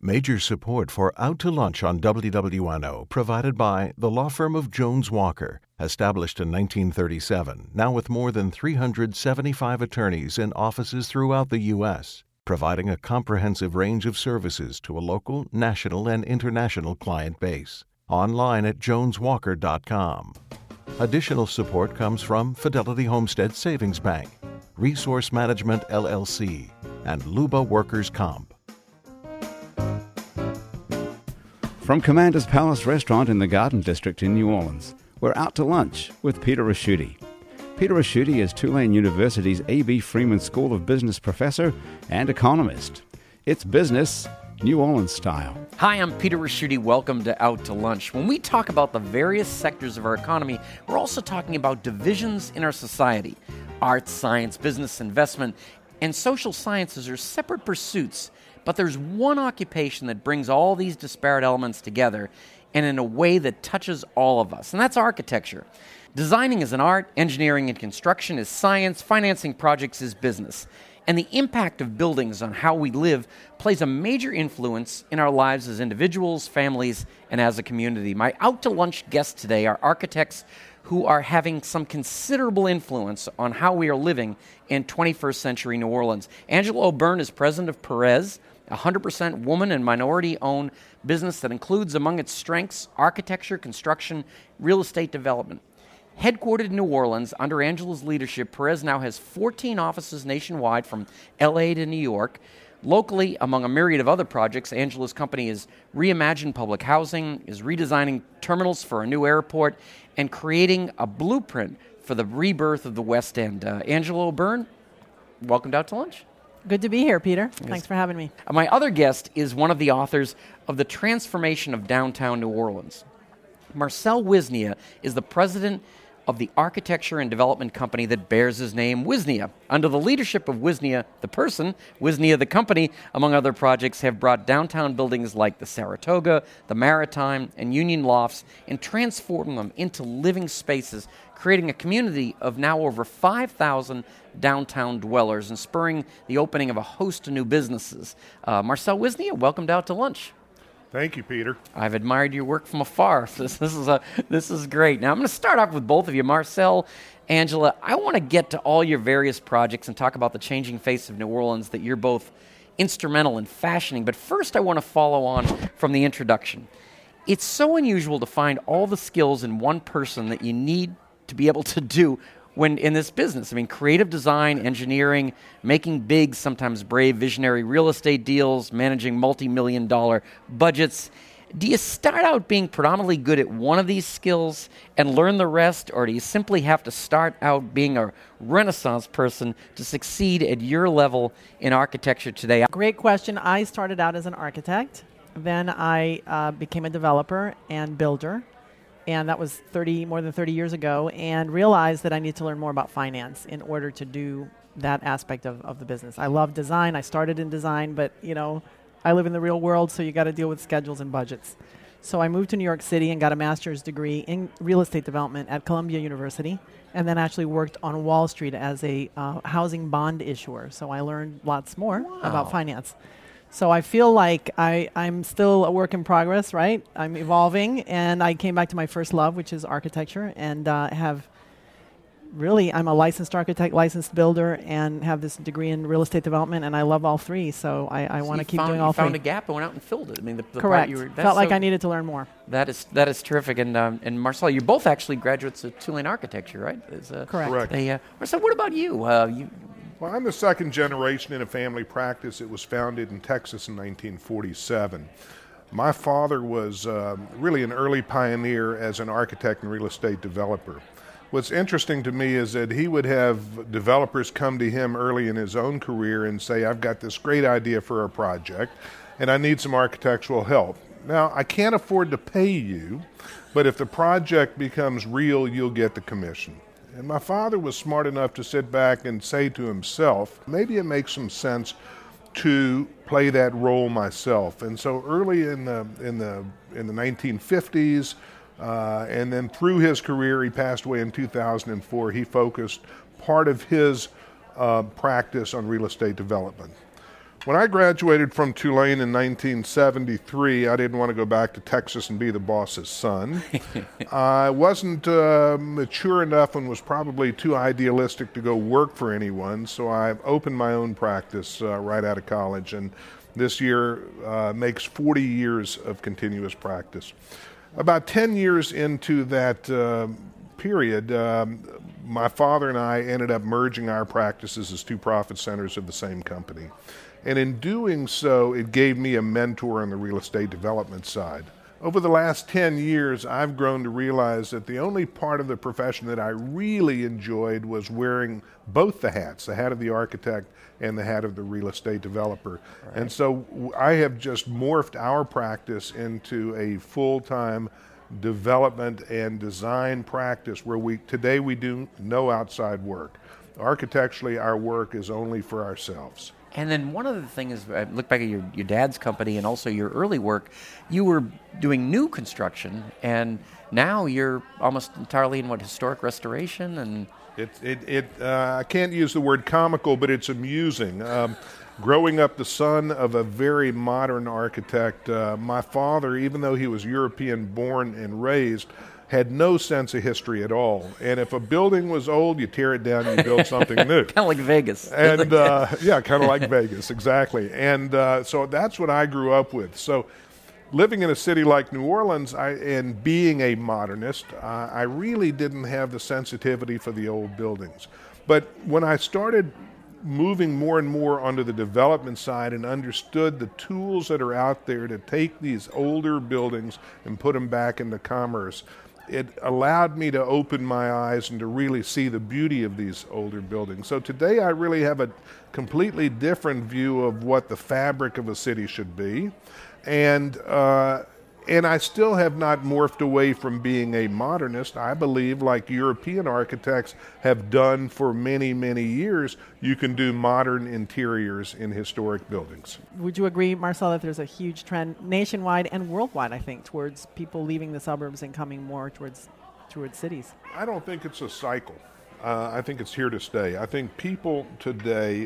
Major support for Out to Lunch on WWNO provided by the law firm of Jones Walker, established in 1937, now with more than 375 attorneys in offices throughout the U.S., providing a comprehensive range of services to a local, national, and international client base. Online at joneswalker.com. Additional support comes from Fidelity Homestead Savings Bank, Resource Management LLC, and Luba Workers' Comp. From Commander's Palace Restaurant in the Garden District in New Orleans, we're out to lunch with Peter Ricchiuti. Peter Ricchiuti is Tulane University's A.B. Freeman School of Business professor and economist. It's business, New Orleans style. Hi, I'm Peter Ricchiuti. Welcome to Out to Lunch. When we talk about the various sectors of our economy, we're also talking about divisions in our society. Arts, science, business, investment, and social sciences are separate pursuits. But there's one occupation that brings all these disparate elements together and in a way that touches all of us, and that's architecture. Designing is an art, engineering and construction is science, financing projects is business. And the impact of buildings on how we live plays a major influence in our lives as individuals, families, and as a community. My Out to Lunch guests today are architects who are having some considerable influence on how we are living in 21st century New Orleans. Angela O'Byrne is president of Perez, a 100% woman and minority-owned business that includes among its strengths architecture, construction, real estate development. Headquartered in New Orleans, under Angela's leadership, Perez now has 14 offices nationwide from L.A. to New York. Locally, among a myriad of other projects, Angela's company has reimagined public housing, is redesigning terminals for a new airport, and creating a blueprint for the rebirth of the West End. Angela O'Byrne, welcome to Out to Lunch. Good to be here, Peter. Yes. Thanks for having me. My other guest is one of the authors of The Transformation of Downtown New Orleans. Marcel Wisnia is the president of the architecture and development company that bears his name, Wisnia. Under the leadership of Wisnia, the person, Wisnia, the company, among other projects, have brought downtown buildings like the Saratoga, the Maritime, and Union Lofts and transformed them into living spaces, creating a community of now over 5,000 downtown dwellers and spurring the opening of a host of new businesses. Marcel Wisnia, welcome to Out to Lunch. Thank you, Peter. I've admired your work from afar. So this is great. Now, I'm going to start off with both of you. Marcel, Angela, I want to get to all your various projects and talk about the changing face of New Orleans that you're both instrumental in fashioning. But first, I want to follow on from the introduction. It's so unusual to find all the skills in one person that you need to be able to do when in this business. I mean, creative design, engineering, making big, sometimes brave, visionary real estate deals, managing multi-million-dollar budgets. Do you start out being predominantly good at one of these skills and learn the rest, or do you simply have to start out being a Renaissance person to succeed at your level in architecture today? Great question. I started out as an architect. Then I became a developer and builder. And that was more than 30 years ago, and realized that I need to learn more about finance in order to do that aspect of the business. I love design. I started in design, but I live in the real world, so you got to deal with schedules and budgets. So I moved to New York City and got a master's degree in real estate development at Columbia University, and then actually worked on Wall Street as a housing bond issuer. So I learned lots more about finance. So I feel like I'm still a work in progress, right? I'm evolving, and I came back to my first love, which is architecture, and I'm a licensed architect, licensed builder, and have this degree in real estate development, and I love all three, so I want to keep doing all three. You found a gap and went out and filled it. I mean, the Correct. Part felt like I needed to learn more. That is terrific. And Marcel, you're both actually graduates of Tulane Architecture, right? Correct. Marcel, what about you? Well, I'm the second generation in a family practice. It was founded in Texas in 1947. My father was really an early pioneer as an architect and real estate developer. What's interesting to me is that he would have developers come to him early in his own career and say, I've got this great idea for a project, and I need some architectural help. Now, I can't afford to pay you, but if the project becomes real, you'll get the commission. And my father was smart enough to sit back and say to himself, maybe it makes some sense to play that role myself. And so early in the 1950s, and then through his career, he passed away in 2004, he focused part of his practice on real estate development. When I graduated from Tulane in 1973, I didn't want to go back to Texas and be the boss's son. I wasn't mature enough and was probably too idealistic to go work for anyone, so I opened my own practice right out of college, and this year makes 40 years of continuous practice. About 10 years into that period, my father and I ended up merging our practices as two profit centers of the same company. And in doing so, it gave me a mentor on the real estate development side. Over the last 10 years, I've grown to realize that the only part of the profession that I really enjoyed was wearing both the hats, the hat of the architect and the hat of the real estate developer. Right. And so I have just morphed our practice into a full-time development and design practice where today we do no outside work. Architecturally, our work is only for ourselves. And then one other thing is, I look back at your dad's company and also your early work, you were doing new construction, and now you're almost entirely in historic restoration? And I can't use the word comical, but it's amusing. Growing up the son of a very modern architect, my father, even though he was European born and raised, had no sense of history at all. And if a building was old, you tear it down and you build something new. Kind of like Vegas. And yeah, kind of like Vegas, exactly. And so that's what I grew up with. So living in a city like New Orleans and being a modernist, I really didn't have the sensitivity for the old buildings. But when I started moving more and more onto the development side and understood the tools that are out there to take these older buildings and put them back into commerce, it allowed me to open my eyes and to really see the beauty of these older buildings. So today I really have a completely different view of what the fabric of a city should be. And I still have not morphed away from being a modernist. I believe, like European architects have done for many, many years, you can do modern interiors in historic buildings. Would you agree, Marcel, that there's a huge trend nationwide and worldwide, I think, towards people leaving the suburbs and coming more towards cities? I don't think it's a cycle. I think it's here to stay. I think people today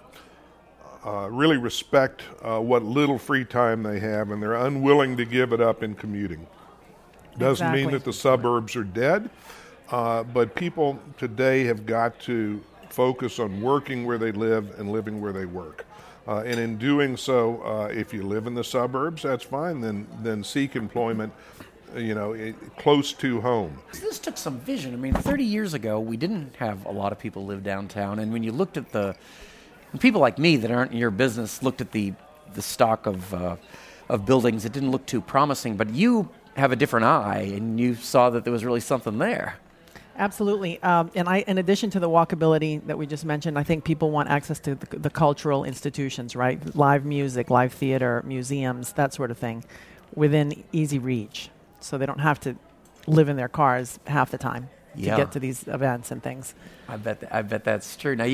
really respect what little free time they have, and they're unwilling to give it up in commuting. Doesn't mean that the suburbs are dead, but people today have got to focus on working where they live and living where they work. And in doing so, if you live in the suburbs, that's fine. Then seek employment, close to home. This took some vision. I mean, 30 years ago, we didn't have a lot of people live downtown, and when you looked at people like me that aren't in your business looked at the stock of buildings, it didn't look too promising. But you have a different eye, and you saw that there was really something there. Absolutely. And in addition to the walkability that we just mentioned, I think people want access to the cultural institutions, right? Live music, live theater, museums, that sort of thing, within easy reach. So they don't have to live in their cars half the time to get to these events and things. I bet that's true. Now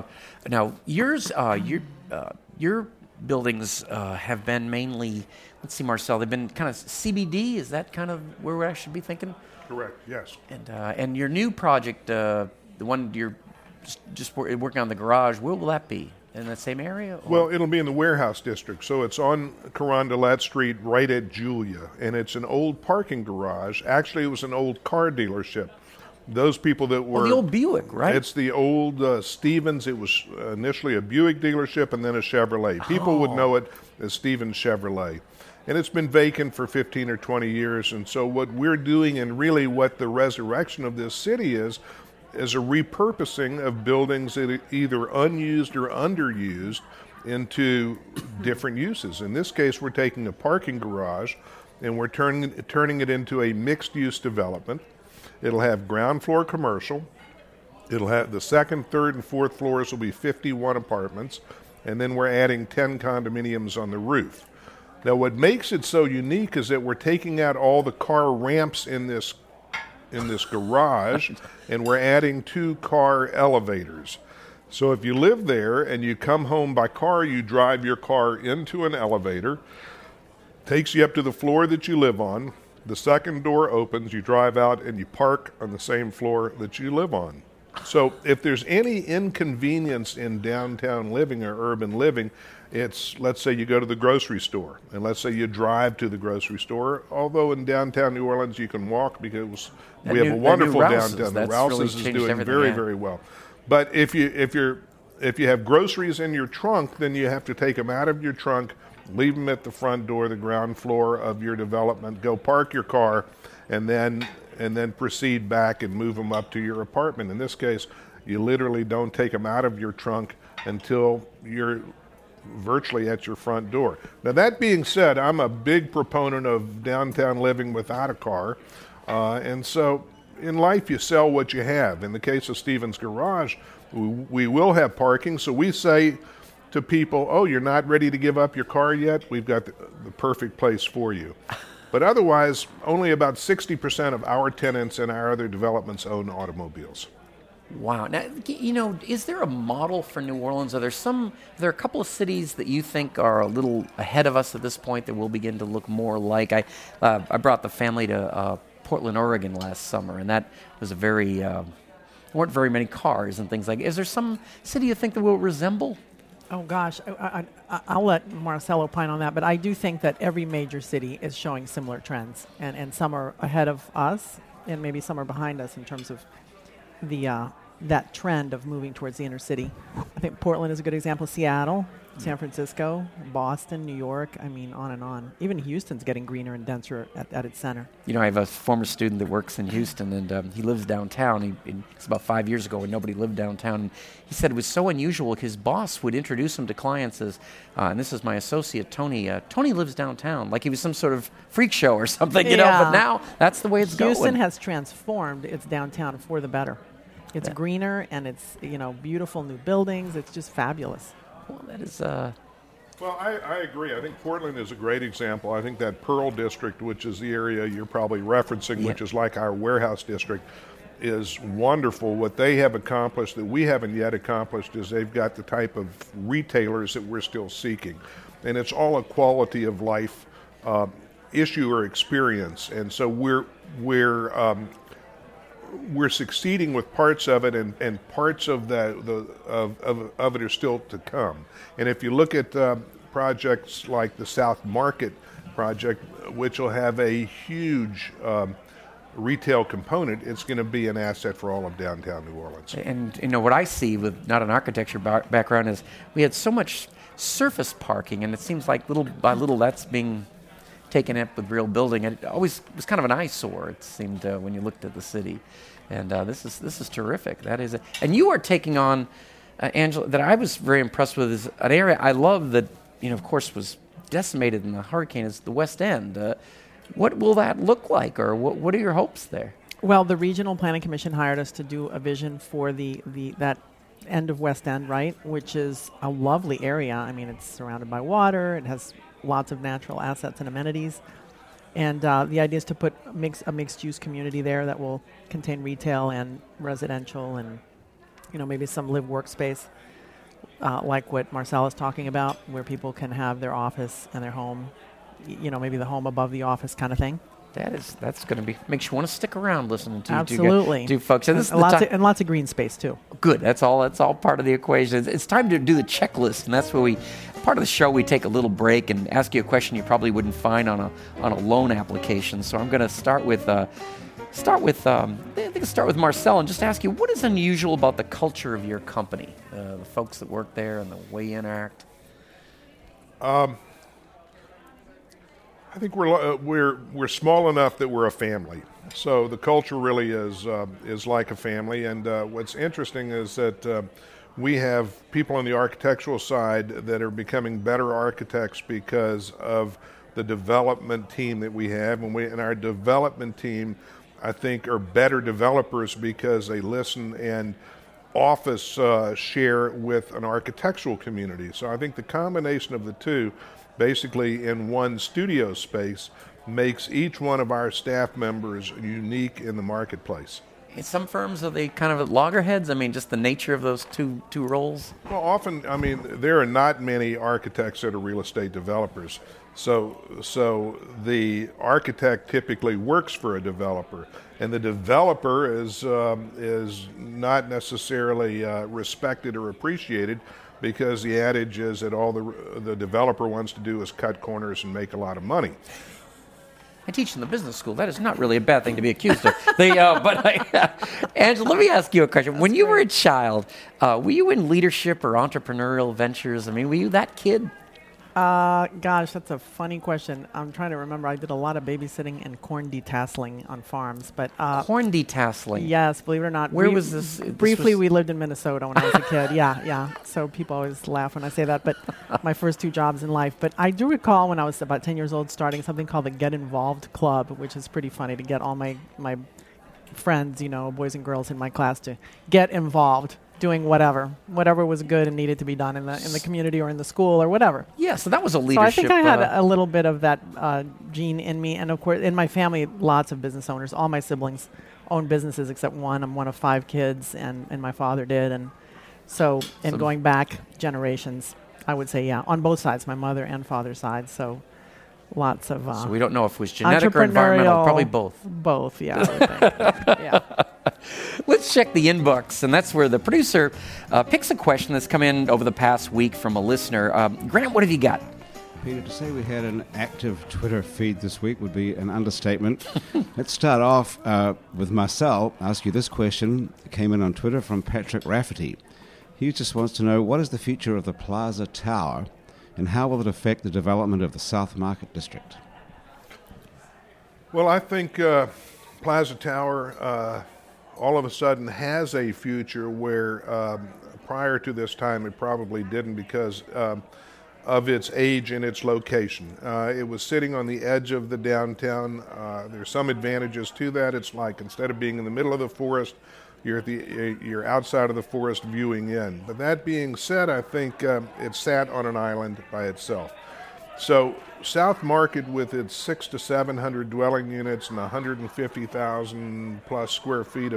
your buildings have been mainly, let's see, Marcel, they've been kind of CBD. Is that kind of where I should be thinking? Correct. Yes. And your new project, the one you're just working on the garage, where will that be? In the same area? Or? Well, it'll be in the warehouse district. So it's on Carondelet Street right at Julia. And it's an old parking garage. Actually, it was an old car dealership. Those people that were... the old Buick, right? It's the old Stevens. It was initially a Buick dealership and then a Chevrolet. People would know it as Stevens Chevrolet. And it's been vacant for 15 or 20 years. And so what we're doing, and really what the resurrection of this city is a repurposing of buildings that are either unused or underused into different uses. In this case, we're taking a parking garage and we're turning it into a mixed-use development. It'll have ground floor commercial. It'll have the second, third, and fourth floors will be 51 apartments, and then we're adding 10 condominiums on the roof. Now, what makes it so unique is that we're taking out all the car ramps in this garage, and we're adding 2 car elevators. So if you live there and you come home by car, you drive your car into an elevator, takes you up to the floor that you live on. The second door opens, you drive out, and you park on the same floor that you live on. So if there's any inconvenience in downtown living or urban living, It's, let's say you go to the grocery store, and let's say you drive to the grocery store, although in downtown New Orleans you can walk because we have a wonderful downtown. The Rouse's is doing very, very well. But if you have groceries in your trunk, then you have to take them out of your trunk, leave them at the front door, the ground floor of your development, go park your car, and then proceed back and move them up to your apartment. In this case, you literally don't take them out of your trunk until you're virtually at your front door. Now, that being said, I'm a big proponent of downtown living without a car, and so in life you sell what you have. In the case of Stevens Garage, we will have parking, so we say to people, oh, you're not ready to give up your car yet? We've got the perfect place for you. But otherwise, only about 60% of our tenants in our other developments own automobiles. Wow. Now, is there a model for New Orleans? Are there a couple of cities that you think are a little ahead of us at this point that we'll begin to look more like? I brought the family to Portland, Oregon last summer, and that was weren't very many cars and things like that. Is there some city you think that will resemble? Oh, gosh. I'll let Marcel opine on that, but I do think that every major city is showing similar trends, and some are ahead of us, and maybe some are behind us in terms of that trend of moving towards the inner city. I think Portland is a good example. Seattle, San Francisco, Boston, New York, I mean, on and on. Even Houston's getting greener and denser at its center. I have a former student that works in Houston, and he lives downtown. It's about 5 years ago when nobody lived downtown. And he said it was so unusual. His boss would introduce him to clients as, and this is my associate, Tony. Tony lives downtown, like he was some sort of freak show or something, But now that's the way it's going. Houston has transformed its downtown for the better. It's greener, and it's, beautiful new buildings. It's just fabulous. Well, that is... Well, I agree. I think Portland is a great example. I think that Pearl District, which is the area you're probably referencing, which is like our warehouse district, is wonderful. What they have accomplished that we haven't yet accomplished is they've got the type of retailers that we're still seeking. And it's all a quality of life issue or experience. And so we're succeeding with parts of it, and parts of of it are still to come. And if you look at projects like the South Market project, which will have a huge retail component, it's going to be an asset for all of downtown New Orleans. And what I see with not an architecture background is we had so much surface parking, and it seems like little by little that's being taken up with real building, and it always was kind of an eyesore, it seemed, when you looked at the city. And this is terrific. That is, and you are taking on, Angela, that I was very impressed with, is an area I love that, of course, was decimated in the hurricane, is the West End. What will that look like, or what are your hopes there? Well, the Regional Planning Commission hired us to do a vision for that end of West End, right, which is a lovely area. I mean, it's surrounded by water. It has lots of natural assets and amenities. And the idea is to put a mixed-use community there that will contain retail and residential and, maybe some live workspace, like what Marcel is talking about, where people can have their office and their home, maybe the home above the office kind of thing. That's going to be, makes you want to stick around listening to absolutely to folks. And, and lots of green space too. Good. That's all part of the equation. It's time to do the checklist, and that's where part of the show we take a little break and ask you a question you probably wouldn't find on a loan application. So I'm going to start with Marcel and just ask you, what is unusual about the culture of your company, the folks that work there and the way you interact? I think we're small enough that we're a family. So the culture really is like a family. And what's interesting is that we have people on the architectural side that are becoming better architects because of the development team that we have. And our development team, I think, are better developers because they listen and office share with an architectural community. So I think the combination of the two, basically in one studio space, makes each one of our staff members unique in the marketplace. In some firms, are they kind of at loggerheads? I mean, just the nature of those two roles? Well, often, there are not many architects that are real estate developers. So the architect typically works for a developer, and the developer is not necessarily respected or appreciated because the adage is that all the developer wants to do is cut corners and make a lot of money. I teach in the business school. That is not really a bad thing to be accused of. Angela, let me ask you a question. When you were a child, were you in leadership or entrepreneurial ventures? I mean, were you that kid? Gosh, that's a funny question. I'm trying to remember. I did a lot of babysitting and corn detasseling on farms, but Corn detasseling. yes, believe it or not. Where was this? Briefly, we lived in Minnesota when I was a kid. Yeah. So people always laugh when I say that, but my first 2 jobs in life. But I do recall when I was about 10 years old starting something called the Get Involved Club, which is pretty funny to get all my friends, boys and girls in my class to get involved. Doing whatever was good and needed to be done in the community or in the school or whatever. Yeah, so that was a leadership. So I think I had a little bit of that gene in me, and of course, in my family, lots of business owners. All my siblings own businesses except one. I'm one of 5 kids, and my father did, and so going back generations, I would say on both sides, my mother and father's side. So lots of. So we don't know if it was genetic or environmental. Probably both. Both, yeah. I would think. Yeah. Let's check the inbox, and that's where the producer picks a question that's come in over the past week from a listener. Grant, what have you got? Peter, to say we had an active Twitter feed this week would be an understatement. Let's start off with Marcel. Ask you this question. It came in on Twitter from Patrick Rafferty. He just wants to know, what is the future of the Plaza Tower, and how will it affect the development of the South Market District? Well, I think Plaza Tower all of a sudden has a future where prior to this time it probably didn't because of its age and its location. It was sitting on the edge of the downtown. There's some advantages to that. It's like instead of being in the middle of the forest, you're outside of the forest viewing in. But that being said, I think it sat on an island by itself. So South Market, with its 600 to 700 dwelling units and 150,000 plus square feet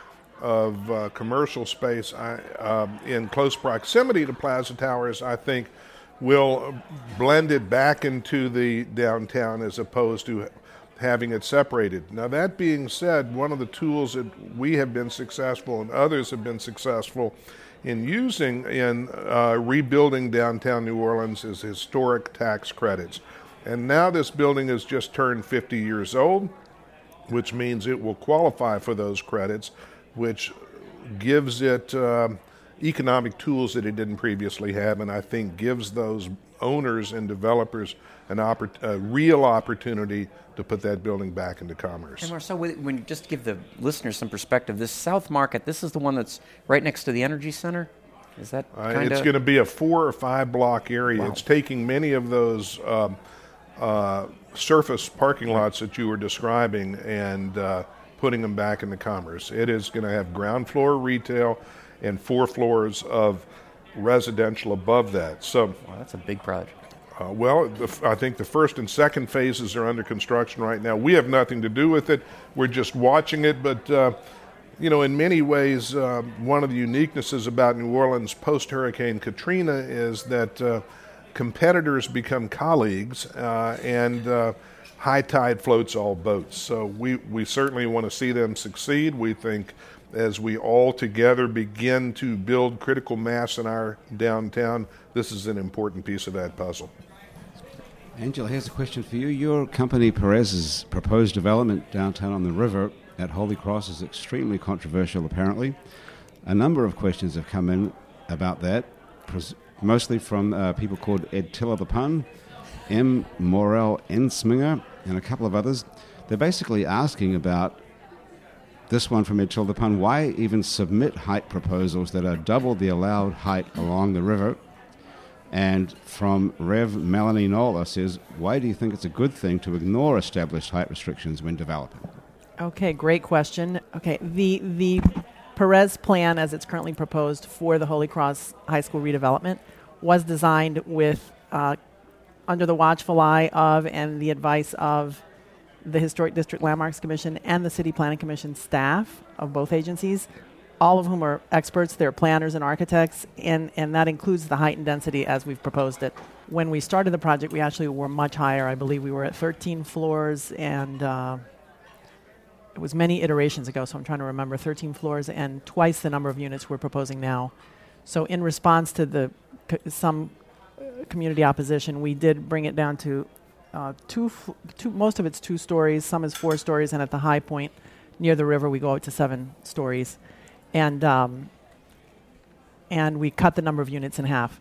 of commercial space in close proximity to Plaza Towers, I think will blend it back into the downtown as opposed to having it separated. Now, that being said, one of the tools that we have been successful and others have been successful in using in rebuilding downtown New Orleans is historic tax credits. And now this building has just turned 50 years old, which means it will qualify for those credits, which gives it economic tools that it didn't previously have, and I think gives those owners and developers a real opportunity to put that building back into commerce. And Marcel, when you just give the listeners some perspective, this South Market, this is the one that's right next to the Energy Center? Is that It's going to be a 4 or 5 block area. Wow. It's taking many of those surface parking lots that you were describing and putting them back into commerce. It is going to have ground floor retail and 4 floors of residential above that. So, wow, that's a big project. I think the first and second phases are under construction right now. We have nothing to do with it. We're just watching it. But, in many ways, one of the uniquenesses about New Orleans post-Hurricane Katrina is that competitors become colleagues and high tide floats all boats. So we certainly want to see them succeed. We think as we all together begin to build critical mass in our downtown, this is an important piece of that puzzle. Angela, here's a question for you. Your company, Perez's proposed development downtown on the river at Holy Cross is extremely controversial, apparently. A number of questions have come in about that, mostly from people called Ed Tiller the Pun, M. Morel Ensminger, and a couple of others. They're basically asking about this one from Ed Tiller the Pun, why even submit height proposals that are double the allowed height along the river? And from Rev. Melanie Nola says, why do you think it's a good thing to ignore established height restrictions when developing? Okay, great question. Okay, the Perez plan as it's currently proposed for the Holy Cross High School redevelopment was designed with under the watchful eye of and the advice of the Historic District Landmarks Commission and the City Planning Commission staff of both agencies, all of whom are experts. They're planners and architects, and that includes the height and density as we've proposed it. When we started the project, we actually were much higher. I believe we were at 13 floors, and it was many iterations ago, so I'm trying to remember, 13 floors and twice the number of units we're proposing now. So in response to the some community opposition, we did bring it down to two. Most of it's 2 stories, some is 4 stories, and at the high point near the river, we go out to 7 stories, and we cut the number of units in half.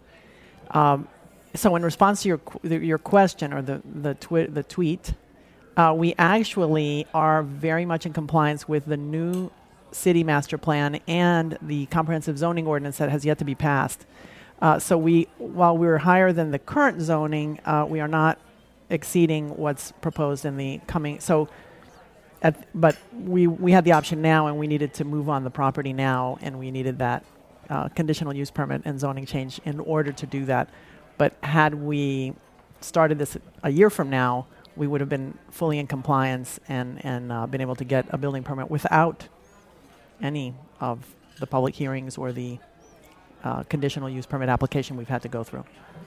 So in response to your question or the tweet, we actually are very much in compliance with the new city master plan and the comprehensive zoning ordinance that has yet to be passed. So while we're higher than the current zoning, we are not exceeding what's proposed in the coming. So, but we had the option now, and we needed to move on the property now, and we needed that conditional use permit and zoning change in order to do that. But had we started this a year from now, we would have been fully in compliance and been able to get a building permit without any of the public hearings or the conditional use permit application we've had to go through.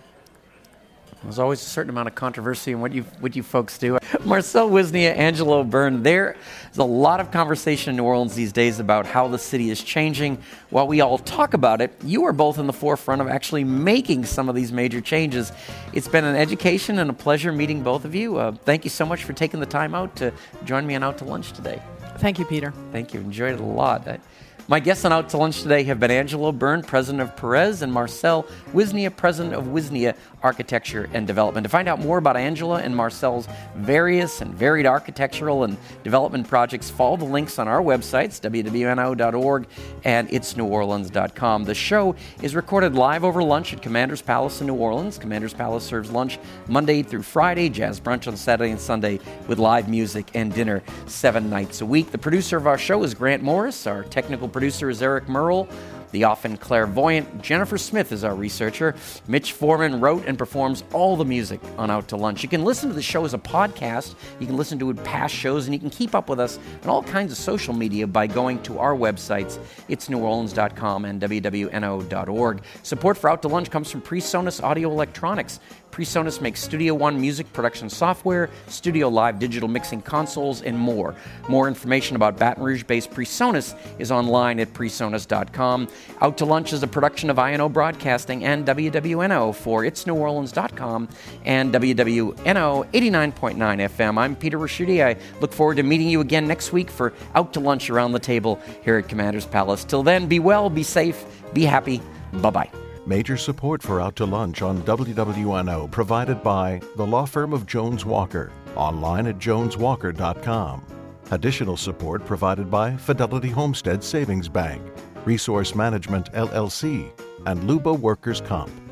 There's always a certain amount of controversy in what you folks do. Marcel Wisnia, Angelo Byrne, there's a lot of conversation in New Orleans these days about how the city is changing. While we all talk about it, you are both in the forefront of actually making some of these major changes. It's been an education and a pleasure meeting both of you. Thank you so much for taking the time out to join me on Out to Lunch today. Thank you, Peter. Thank you. Enjoyed it a lot. My guests on Out to Lunch today have been Angelo Byrne, president of Perez, and Marcel Wisnia, president of Wisnia Architecture and Development. To find out more about Angela and Marcel's various and varied architectural and development projects, follow the links on our websites, wwno.org and itsneworleans.com. The show is recorded live over lunch at Commander's Palace in New Orleans. Commander's Palace serves lunch Monday through Friday, jazz brunch on Saturday and Sunday with live music and dinner 7 nights a week. The producer of our show is Grant Morris. Our technical producer is Eric Merle. The often clairvoyant Jennifer Smith is our researcher. Mitch Foreman wrote and performs all the music on Out to Lunch. You can listen to the show as a podcast. You can listen to it past shows, and you can keep up with us on all kinds of social media by going to our websites, itsneworleans.com and wwno.org. Support for Out to Lunch comes from PreSonus Audio Electronics. PreSonus makes Studio One music production software, Studio Live digital mixing consoles, and more. More information about Baton Rouge-based PreSonus is online at presonus.com. Out to Lunch is a production of INO Broadcasting and WWNO for itsneworleans.com and WWNO 89.9 FM. I'm Peter Ricchiuti. I look forward to meeting you again next week for Out to Lunch Around the Table here at Commander's Palace. Till then, be well, be safe, be happy. Bye-bye. Major support for Out to Lunch on WWNO provided by the law firm of Jones Walker, online at joneswalker.com. Additional support provided by Fidelity Homestead Savings Bank, Resource Management LLC, and Luba Workers' Comp.